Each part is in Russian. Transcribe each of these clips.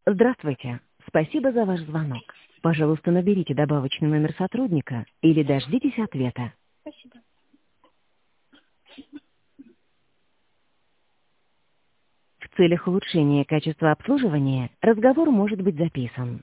Здравствуйте. Спасибо за ваш звонок. Пожалуйста, наберите добавочный номер сотрудника или дождитесь ответа. Спасибо. В целях улучшения качества обслуживания разговор может быть записан.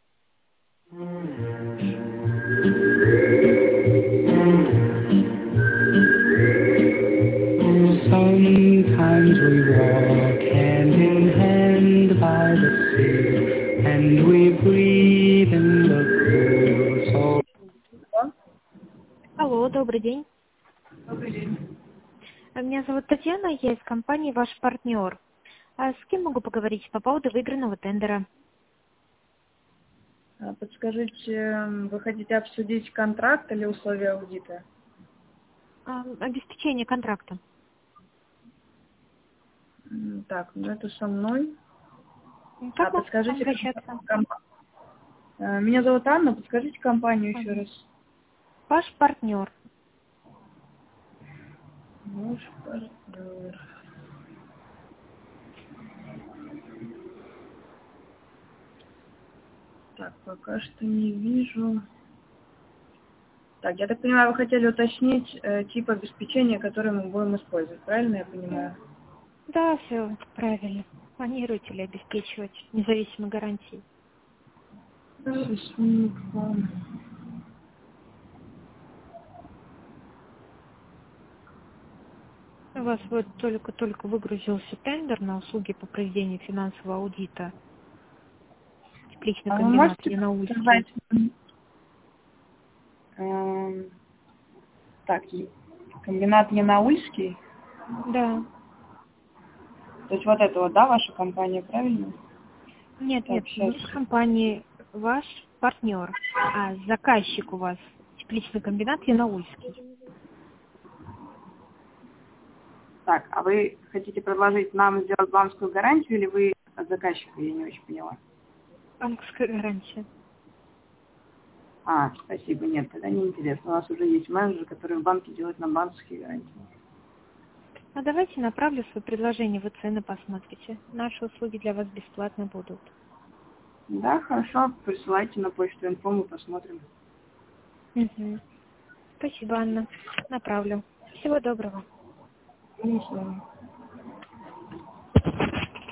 Sometimes we walk hand in hand by the sea, and we breathe in the cool soul. Алло, добрый день. Добрый день. Меня зовут Татьяна, я из компании «Ваш партнер». А с кем могу поговорить по поводу выигранного тендера? Подскажите, вы хотите обсудить контракт или условия аудита? Обеспечение контракта. Так, ну это со мной. Как вам Подскажите, обращаться? Меня зовут Анна, подскажите компанию еще раз. Ваш партнер. Ваш партнер. Так, пока что не вижу. Так, я так понимаю, вы хотели уточнить тип обеспечения, который мы будем использовать, правильно я понимаю? Да, все правильно. Планируете ли обеспечивать независимой гарантией? У вас вот только выгрузился тендер на услуги по проведению финансового аудита. Тепличный Вы комбинат можете Янаульский. сказать, так, комбинат Янаульский? Да. То есть вот это вот, да, ваша компания, правильно? Нет, Так, мы сейчас. с компанией ваш партнер, а заказчик у вас тепличный комбинат Янаульский. Так, а вы хотите предложить нам сделать банковскую гарантию или вы от заказчика? Я не очень поняла. Банковская гарантия. Спасибо. Нет, тогда не интересно. У нас уже есть менеджер, который в банке делает нам банковские гарантии. А давайте направлю свое предложение, вы цены посмотрите. Наши услуги для вас бесплатно будут. Да, хорошо. Присылайте на почту инфо, мы посмотрим. Угу. Спасибо, Анна. Направлю. Всего доброго. До свидания.